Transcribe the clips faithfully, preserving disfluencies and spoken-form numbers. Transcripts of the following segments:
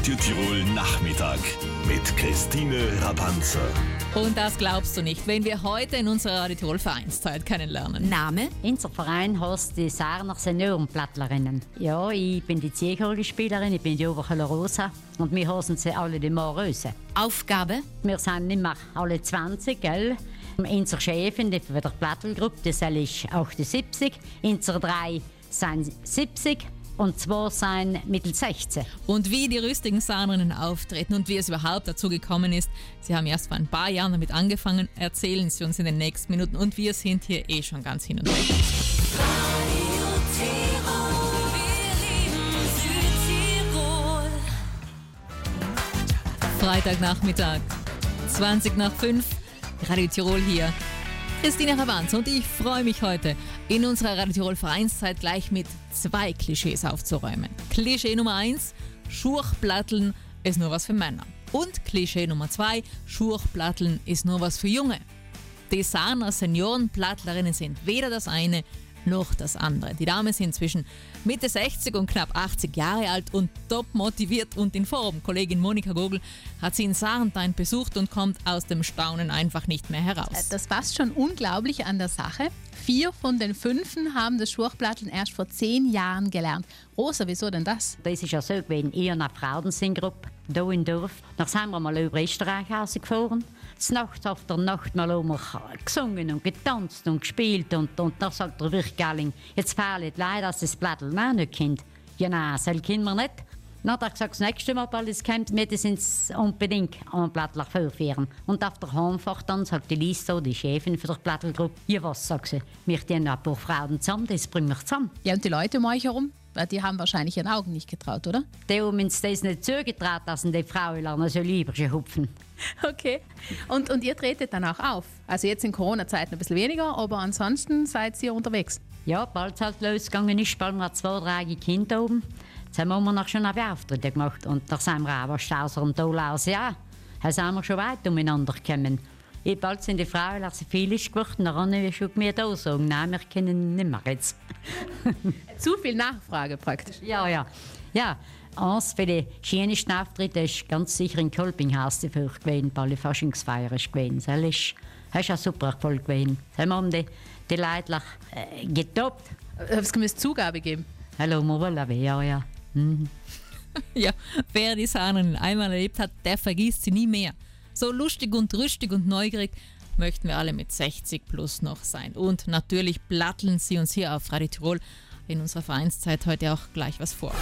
Radio Tirol Nachmittag mit Christine Rapanzer. Und das glaubst du nicht, wenn wir heute in unserer Radio Tirol Vereinszeit kennenlernen. Name? Unser Verein heißt die Sarner Seniorenplattlerinnen. Ja, ich bin die Zielorgelspielerin, ich bin die Oberköller Rosa und wir heißen sie alle die Moröse. Aufgabe? Wir sind nicht mehr alle zwanzig, gell? Unsere Chefin, die von der Plattelgruppe, das ist achtundsiebzig. Unsere drei sind siebzig. Und zwei sind mittel sechzehn. Und wie die rüstigen Sarnerinnen auftreten und wie es überhaupt dazu gekommen ist, sie haben erst vor ein paar Jahren damit angefangen, erzählen sie uns in den nächsten Minuten. Und wir sind hier eh schon ganz hin und weg. Radio Tirol, wir lieben Südtirol. Freitagnachmittag, zwanzig nach fünf, Radio Tirol hier. Christine Rapanzer und ich freue mich heute, in unserer Radio Tirol Vereinszeit gleich mit zwei Klischees aufzuräumen. Klischee Nummer eins, Schurchplatteln ist nur was für Männer. Und Klischee Nummer zwei, Schurchplatteln ist nur was für Junge. Die Sarner Seniorenplattlerinnen sind weder das eine noch das andere. Die Damen sind zwischen Mitte sechzig und knapp achtzig Jahre alt und top motiviert und in Form. Kollegin Monika Gogel hat sie in Sarntein besucht und kommt aus dem Staunen einfach nicht mehr heraus. Das passt schon unglaublich an der Sache. Vier von den Fünfen haben das Schurchplatteln erst vor zehn Jahren gelernt. Rosa, wieso denn das? Das ist ja so gewesen, ich und eine Frauensingruppe hier in Dorf. Dann sind wir mal über Österreich rausgefahren. Nachts auf der Nacht mal haben wir gesungen und getanzt und gespielt. Und, und dann sagt der Wirtgalling, jetzt fehlt leider, dass das Platteln auch nicht kennt. Ja, nein, das kennen wir nicht. Dann hat er gesagt, das nächste Mal, weil es kommt, wir müssen unbedingt einen Plattler vorführen. Und auf der Heimfahrt dann sagt die Lisa, die Chefin für die Plattelgruppe, ja was, sagt sie, wir haben noch ein paar Frauen zusammen, das bringen wir zusammen. Ja, und die Leute um euch herum, die haben wahrscheinlich ihren Augen nicht getraut, oder? Die haben uns das nicht zugetraut, dass die Frauen lernen so lieber hupfen. Okay. Und, und ihr tretet dann auch auf? Also jetzt in Corona-Zeiten ein bisschen weniger, aber ansonsten seid ihr unterwegs? Ja, bald es halt losgegangen ist, bald wir zwei, drei Kinder oben. Jetzt haben wir noch schon eine Auftritte gemacht und da sind wir auch Stauser und Dolaus, ja. Da sind wir schon weit umeinander gekommen. Bald sind die Frauen, als sie viel ist geworden, dann haben wir schon mir da sagen, nein, wir können nicht mehr jetzt. Zu viel Nachfrage praktisch. Ja, ja. Ja, eins für die schönsten Auftritte ist ganz sicher in Kolpinghaus die Furcht gewesen, bei der Faschingsfeier ist gewesen. Das ist, das ist ein super Erfolg gewesen. Da haben die, die Leute äh, getoppt. Es müsste Zugabe geben. Hallo, Morbella, ja, ja. Mhm. Ja, wer die Sarnerinnen einmal erlebt hat, der vergisst sie nie mehr. So lustig und rüstig und neugierig möchten wir alle mit sechzig plus noch sein. Und natürlich platteln sie uns hier auf Radio Tirol in unserer Vereinszeit heute auch gleich was vor.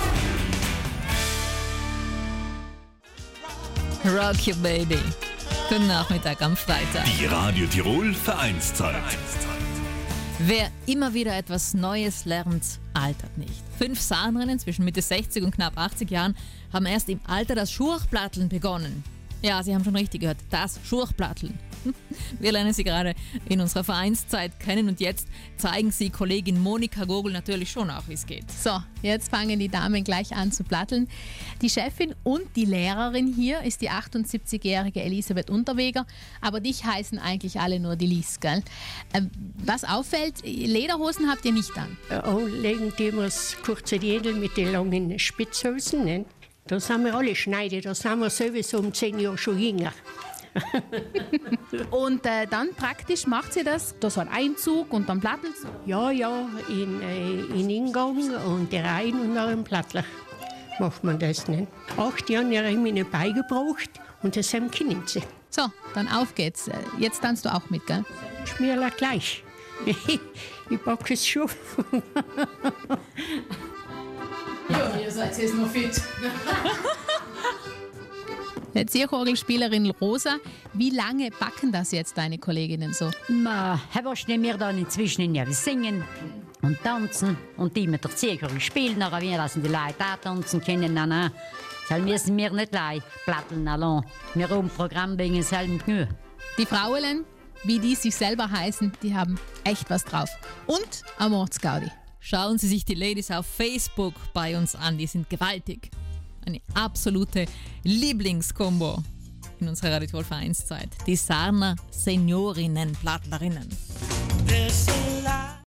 Rock Your Baby. Guten Nachmittag am Freitag. Die Radio Tirol Vereinszeit. Wer immer wieder etwas Neues lernt, altert nicht. Fünf Sarnerinnen zwischen Mitte sechzig und knapp achtzig Jahren haben erst im Alter das Schurchplatteln begonnen. Ja, Sie haben schon richtig gehört, das Schurchplatteln. Wir lernen Sie gerade in unserer Vereinszeit kennen und jetzt zeigen Sie Kollegin Monika Gogel natürlich schon auch, wie es geht. So, jetzt fangen die Damen gleich an zu platteln. Die Chefin und die Lehrerin hier ist die achtundsiebzigjährige Elisabeth Unterweger, aber dich heißen eigentlich alle nur die Lies, gell? Ähm, was auffällt, Lederhosen habt ihr nicht an. Anlegen die wir das kurze Jädel mit den langen Spitzhosen. Ne? Da sind wir alle Schneide, da sind wir sowieso um zehn Jahre schon jünger. Und äh, dann praktisch macht sie das, da so ein Einzug und dann plattelt sie? Ja, ja, in, äh, in Ingang und rein und nach dem Plattler macht man das. Ne? Acht Jahre habe ich mich nicht beigebracht und das haben können sie. So, dann auf geht's. Jetzt tanzt du auch mit, gell? Schmierler gleich. Ich packe es schon. Ja, ihr seid jetzt noch fit. Zierorgelspielerin Rosa, wie lange backen das jetzt deine Kolleginnen so? Ma, was wir dann inzwischen ja singen und tanzen und die mit der Zierorgel spielen, aber wir lassen die Leute auch tanzen können. Nein, nein. Das müssen wir nicht gleich platteln allein. Wir haben ein Programm wegen selben genug. Die Frauelen, wie die sich selber heißen, die haben echt was drauf. Und eine Mordsgaudi. Schauen Sie sich die Ladies auf Facebook bei uns an, die sind gewaltig. Eine absolute Lieblingskombo in unserer Radio Tirol Vereinszeit. Die Sarner Seniorinnen-Plattlerinnen.